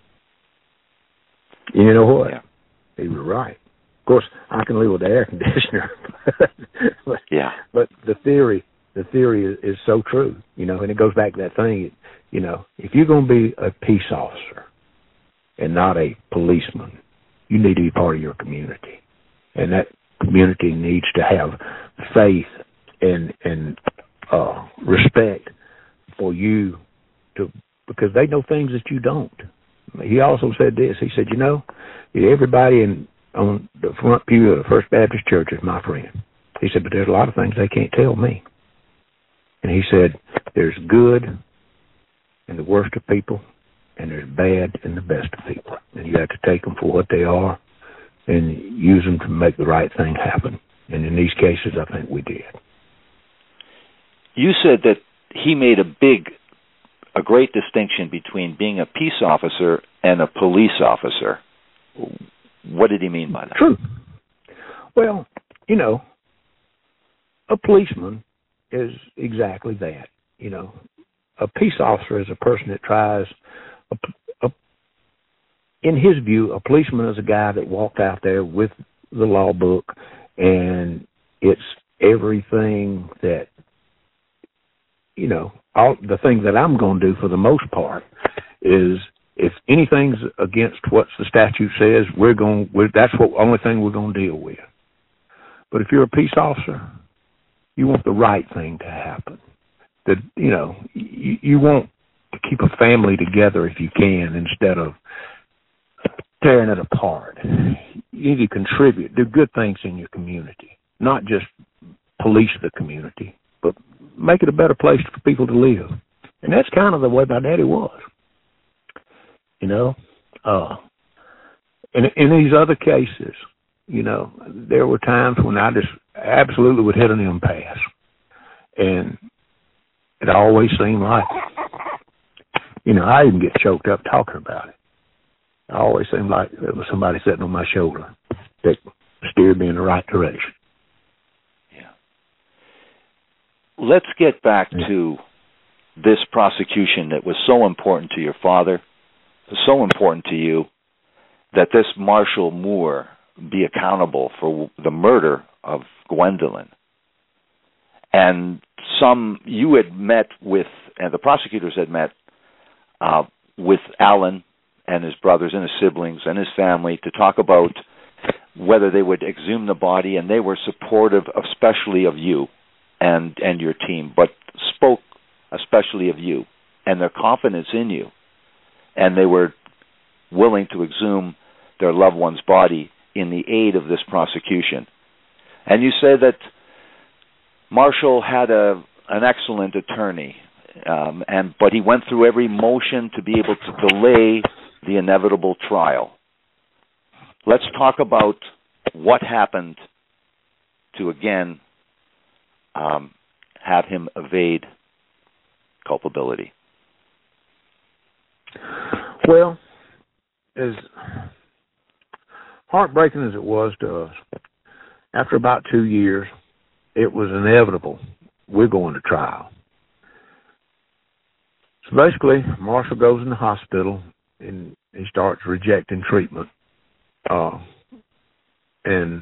You know what? Yeah. He was right. Of course, I can live with the air conditioner, but the theory is so true, and it goes back to that thing, if you're going to be a peace officer and not a policeman, you need to be part of your community, and that community needs to have faith and respect for you because they know things that you don't. He also said this. He said, everybody in on the front pew of the First Baptist Church is my friend. He said, but there's a lot of things they can't tell me. And he said, there's good in the worst of people, and there's bad in the best of people. And you have to take them for what they are and use them to make the right thing happen. And in these cases, I think we did. You said that he made a great distinction between being a peace officer and a police officer. What did he mean by that? True. Well, you know, a policeman is exactly that. You know, a peace officer is a person that tries, in his view, a policeman is a guy that walked out there with the law book, and it's everything that, you know, all the things that I'm going to do for the most part is, if anything's against what the statute says, that's the only thing we're going to deal with. But if you're a peace officer, you want the right thing to happen. That, you know, you want to keep a family together if you can, instead of tearing it apart. You need to contribute, do good things in your community, not just police the community, but make it a better place for people to live. And that's kind of the way my daddy was. You know, in these other cases, you know, there were times when I just absolutely would hit an impasse. And it always seemed like, you know, I even get choked up talking about it. It always seemed like there was somebody sitting on my shoulder that steered me in the right direction. Yeah. Let's get back to this prosecution that was so important to your father, so important to you, that this Marshall Moore be accountable for the murder of Gwendolyn. And you had met with, and the prosecutors had met with Alan and his brothers and his siblings and his family to talk about whether they would exhume the body, and they were supportive, especially of you and your team, but spoke especially of you and their confidence in you. And they were willing to exhume their loved one's body in the aid of this prosecution. And you say that Marshall had an excellent attorney, but he went through every motion to be able to delay the inevitable trial. Let's talk about what happened to, again, have him evade culpability. Well, as heartbreaking as it was to us, after about 2 years, it was inevitable we're going to trial. So basically, Marshall goes in the hospital and he starts rejecting treatment. And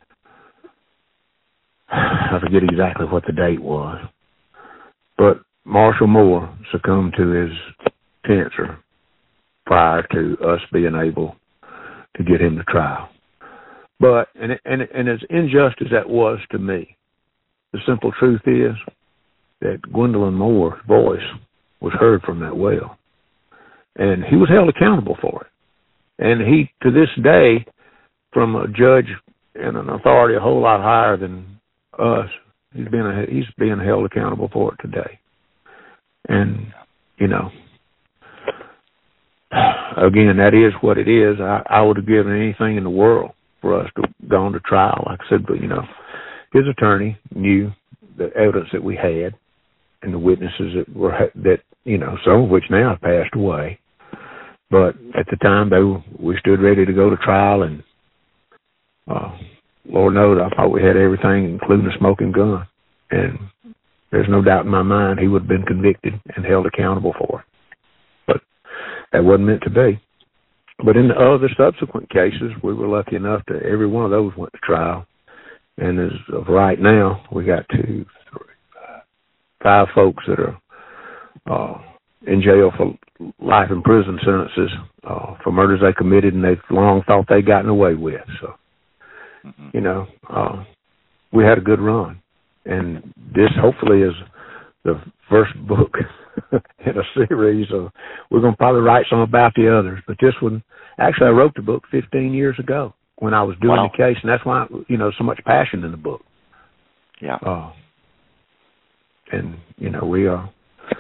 I forget exactly what the date was, but Marshall Moore succumbed to his cancer prior to us being able to get him to trial. But, and as unjust as that was to me, the simple truth is that Gwendolyn Moore's voice was heard from that well. And he was held accountable for it. And he, to this day, from a judge and an authority a whole lot higher than us, he's being held accountable for it today. And, you know, again, that is what it is. I would have given anything in the world for us to go on to trial. Like I said, but, you know, his attorney knew the evidence that we had and the witnesses that you know, some of which now have passed away. But at the time, we stood ready to go to trial, and Lord knows, I thought we had everything, including a smoking gun. And there's no doubt in my mind he would have been convicted and held accountable for it. But that wasn't meant to be. But in the other subsequent cases, we were lucky enough that every one of those went to trial. And as of right now, we got 5 folks that are in jail for life in prison sentences for murders they committed and they've long thought they'd gotten away with. So, you know, we had a good run. And this hopefully is the first book in a series. We're going to probably write some about the others. But this one, actually I wrote the book 15 years ago. when I was doing the case, and that's why, so much passion in the book. Yeah. And, we are,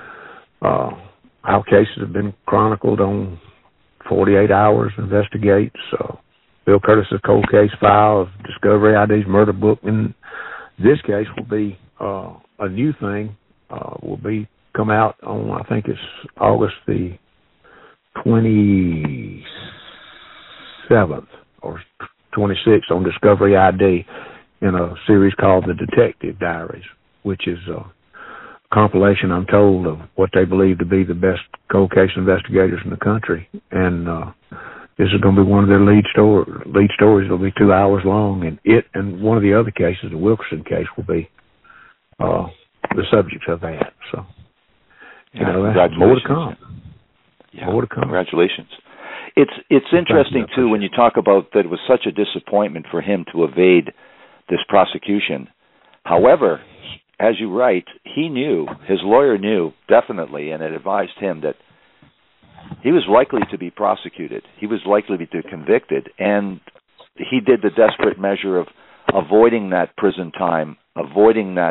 our cases have been chronicled on 48 Hours Investigates, Bill Curtis's cold case file of Discovery ID's murder book. And this case will be a new thing, will be come out on, I think it's August the 27th or 26th on Discovery ID in a series called The Detective Diaries, which is a compilation, I'm told, of what they believe to be the best cold case investigators in the country. And this is going to be one of their lead stories. It'll be 2 hours long, and one of the other cases, the Wilkerson case, will be the subject of that. So, more to come. Yeah, more to come. Congratulations. It's interesting too when you talk about that it was such a disappointment for him to evade this prosecution. However, as you write, his lawyer knew definitely, and it advised him that he was likely to be prosecuted. He was likely to be convicted, and he did the desperate measure of avoiding that prison time, avoiding that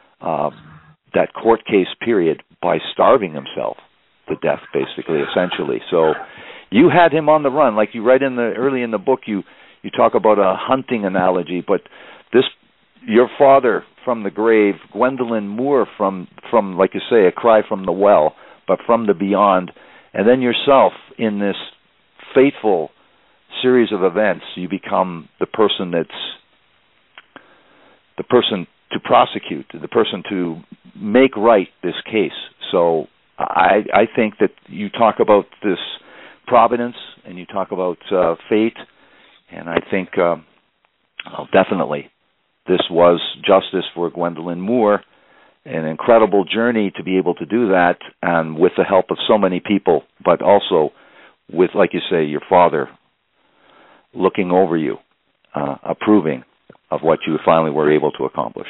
court case period by starving himself to death, basically, essentially. So you had him on the run, like you write early in the book. You talk about a hunting analogy, but your father from the grave, Gwendolyn Moore from like you say, a cry from the well, but from the beyond, and then yourself in this fateful series of events, you become the person to prosecute, the person to make right this case. So I think that you talk about this providence and you talk about fate, and I think definitely this was justice for Gwendolyn Moore, an incredible journey to be able to do that, and with the help of so many people, but also with, like you say, your father looking over you, approving of what you finally were able to accomplish.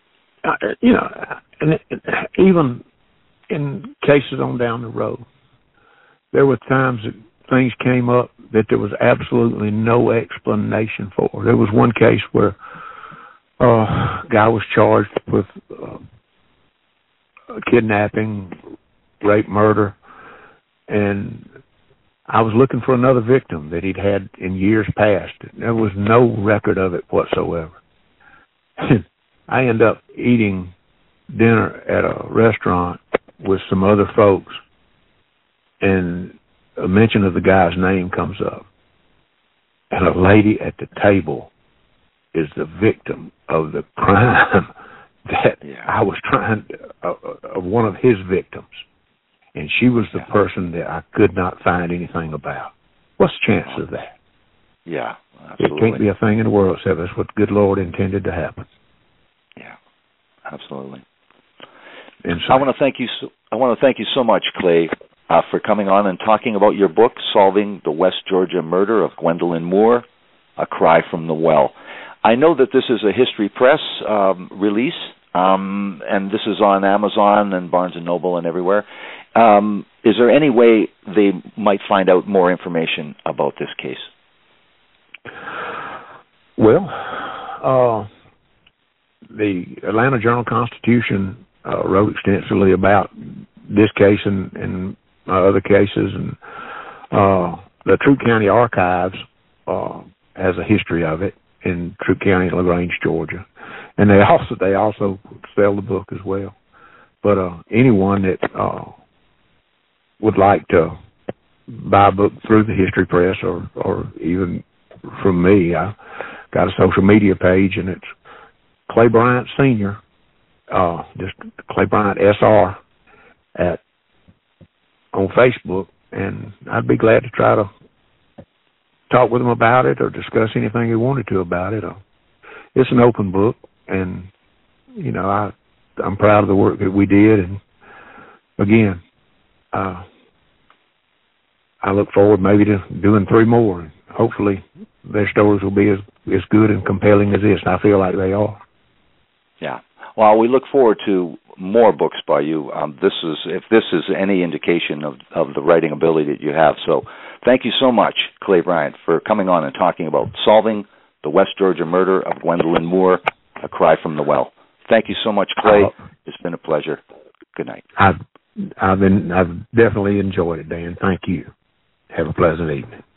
And even in cases on down the road, there were times that things came up that there was absolutely no explanation for. There was one case where a guy was charged with kidnapping, rape, murder, and I was looking for another victim that he'd had in years past. There was no record of it whatsoever. I ended up eating dinner at a restaurant with some other folks, and a mention of the guy's name comes up, and a lady at the table is the victim of the crime that I was trying to, of one of his victims, and she was the person that I could not find anything about. What's the chance of that? Yeah, absolutely. It can't be a thing in the world except that's what the good Lord intended to happen. Yeah, absolutely. And so, I want to thank you so much, Clay, for coming on and talking about your book, Solving the West Georgia Murder of Gwendolyn Moore, A Cry from the Well. I know that this is a History Press release, and this is on Amazon and Barnes & Noble and everywhere. Is there any way they might find out more information about this case? Well, the Atlanta Journal-Constitution wrote extensively about this case and other cases, and the Troup County Archives has a history of it in Troup County, LaGrange, Georgia, and they also sell the book as well. But anyone that would like to buy a book through the History Press or even from me, I got a social media page, and it's Clay Bryant Sr., just Clay Bryant SR on Facebook, and I'd be glad to try to talk with him about it or discuss anything he wanted to about it. It's an open book, and I'm proud of the work that we did, and again, I look forward maybe to doing 3 more, and hopefully their stories will be as good and compelling as this, and I feel like they are. Yeah. Well, we look forward to more books by you. If this is any indication of the writing ability that you have. So thank you so much, Clay Bryant, for coming on and talking about solving the West Georgia murder of Gwendolyn Moore, A Cry from the Well. Thank you so much, Clay. It's been a pleasure. Good night. I've definitely enjoyed it, Dan. Thank you. Have a pleasant evening.